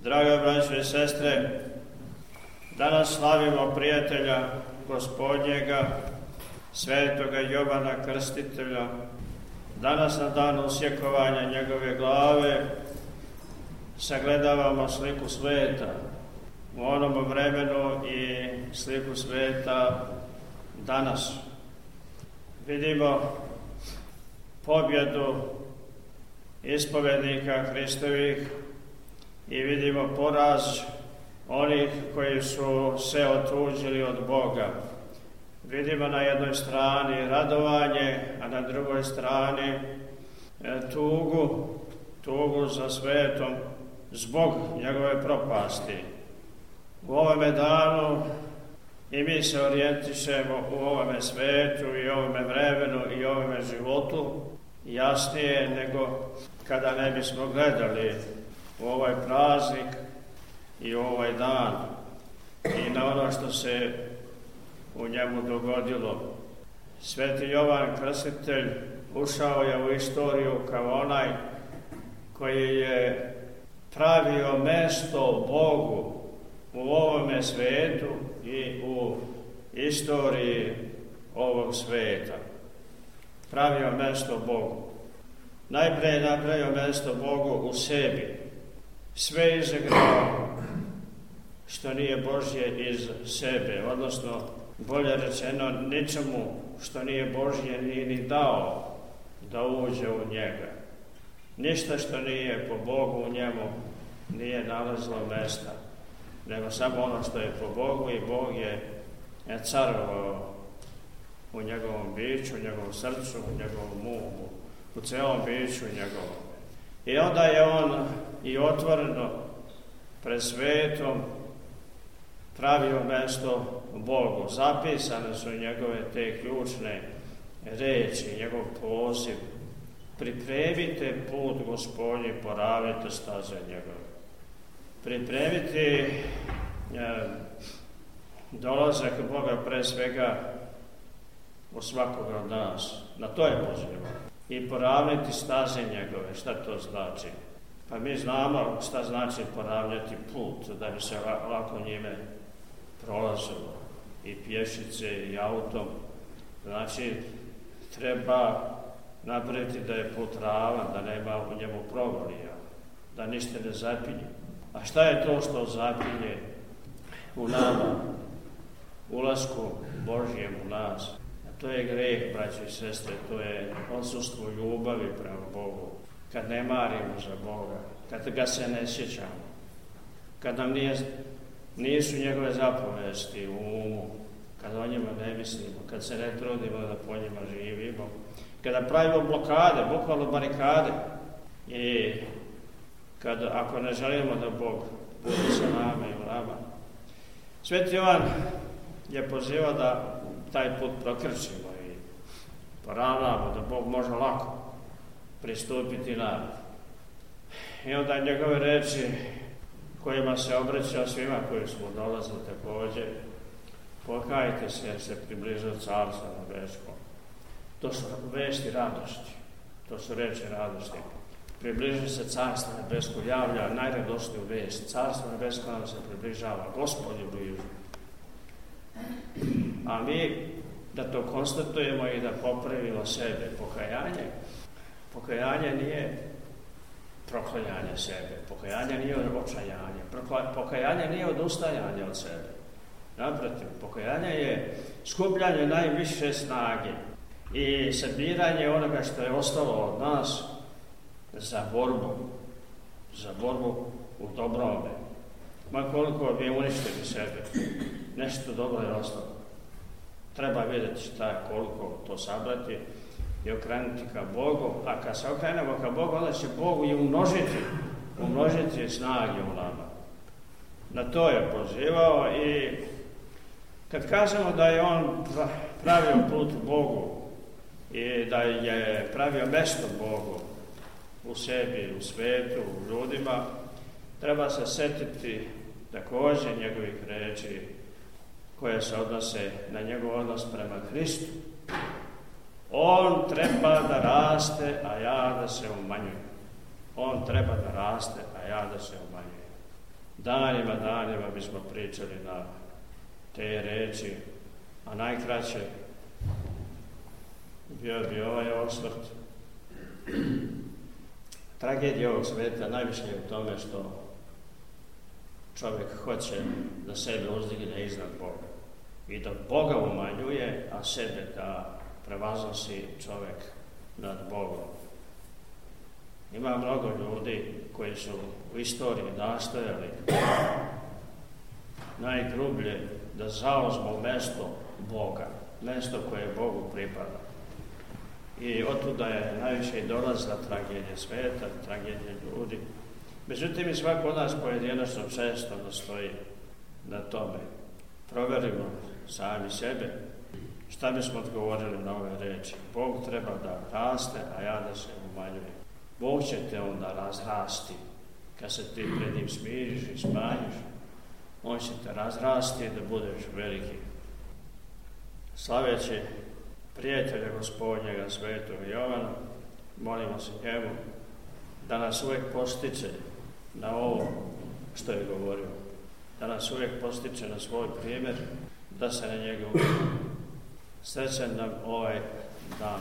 Draga braćo i sestre, danas slavimo prijatelja Gospodnjega, svetoga Jovana Krstitelja. Danas na dan usjekovanja njegove glave sagledavamo sliku sveta u onom vremenu i sliku sveta danas. Vidimo pobjedu ispovednika Hristovih i vidimo poraz onih koji su se otuđili od Boga. Vidimo na jednoj strani radovanje, a na drugoj strani tugu za svetom zbog njegove propasti. U ovome danu i mi se orijentišemo u ovome svetu i ovome vremenu i ovome životu jasnije nego kada ne bismo gledali u ovaj praznik i u ovaj dan i na ono što se u njemu dogodilo. Sveti Jovan Krstitelj ušao je u istoriju kao onaj koji je pravio mesto Bogu u ovome svetu i u istoriji ovog sveta. Pravio mesto Bogu. Najprije je napravio mesto Bogu u sebi. Sve izagrao što nije Božje iz sebe, odnosno bolje rečeno ničemu što nije Božje nije ni dao da uđe u njega. Ništa što nije po Bogu u njemu nije nalazilo mesta, nego samo ono što je po Bogu i Bog je carovao u njegovom biću, u njegovom srcu, u njegovom umu, u celom biću njegovom. I onda je on i otvoreno pred svetom pravio mesto Bogu. Zapisane su njegove te ključne reči, njegov poziv. Pripremite put Gospodnji, poravite staze njegove. Pripremiti dolazak Boga pre svega u svakoga od nas. Na to je poziv. I poravniti staze njegove. Šta to znači? Pa mi znamo šta znači poravnjati put, da bi se lako njime prolazilo. I pješice i autom. Znači, treba napraviti da je put ravan, da nema u njemu provalija, da ništa ne zapinje. A šta je to što zapinje u nama, ulasku Božjem u nas? A to je greh, braći i sestre, to je odsustvo ljubavi prema Bogu. Kad ne marimo za Boga, kad ga se ne sjećamo, kad nam nisu njegove zapovesti u umu, kad o njima ne mislimo, kad se ne trudimo da po njima živimo, kada pravimo blokade, bukvalno barikade i ako ne želimo da Bog bude sa nama i u nama. Sveti Jovan je pozivao da taj put prokrčimo i poravnamo, da Bog može lako pristupiti nama. I onda njegove reči kojima se obraća svima koji smo dolazili također: pokajte se jer se približilo Carstvo nebesko. To su vesti radosti, to su reči radosti. Približi se Carstvo nebesko, javlja najradosniju vest. Carstvo nebesko nam se približava, Gospod je blizu. A mi da to konstatujemo i da popravimo sebe. Pokajanje nije proklanjanje sebe, pokajanje nije očajanje, pokajanje nije odustajanje od sebe. Naprotiv, pokajanje je skupljanje najviše snage i sabiranje onoga što je ostalo od nas za borbu u dobrome. Ma koliko bi uništili sebe, nešto dobro je ostalo. Treba vidjeti šta je, koliko to sabrati i okrenuti ka Bogu, a kad se okrenemo ka Bogu, onda će Bogu i umnožiti snage u nama. Na to je pozivao i kad kažemo da je on pravio put Bogu i da je pravio mesto Bogu u sebi, u svetu, u ljudima, treba se setiti također njegovih reči koje se odnose na njegov odnos prema Hristu. On treba da raste, a ja da se umanjujem. On treba da raste, a ja da se umanjujem. danima bismo pričali na te reči, a najkraće bio bi ovaj osvrt. Tragedija ovog sveta najviše je u tome što čovjek hoće da sebe uzdigne iznad Boga i da Boga umanjuje, a sebe da prevazosi čovjek nad Bogom. Ima mnogo ljudi koji su u istoriji nastojali najgrublje da zauzmu mesto Boga, mesto koje Bogu pripada. I otuda je najviše i dolazila tragedija sveta, tragedija ljudi. Međutim, i svako od nas pojedinačno često nastoji na tome. Proverimo sami sebe šta bismo odgovorili na ove reči. Bog treba da raste, a ja da se umanjujem. Bog će te onda razrasti. Kad se ti pred njim smiriš i smanjiš, on će te razrasti da budeš veliki. Slaveći prijatelja Gospodnjega, svetog Jovana, molimo se njemu da nas uvijek postiče na ovo što je govorio. Da nas uvijek postiče na svoj primjer, da se na njegu srećan nam ovaj dan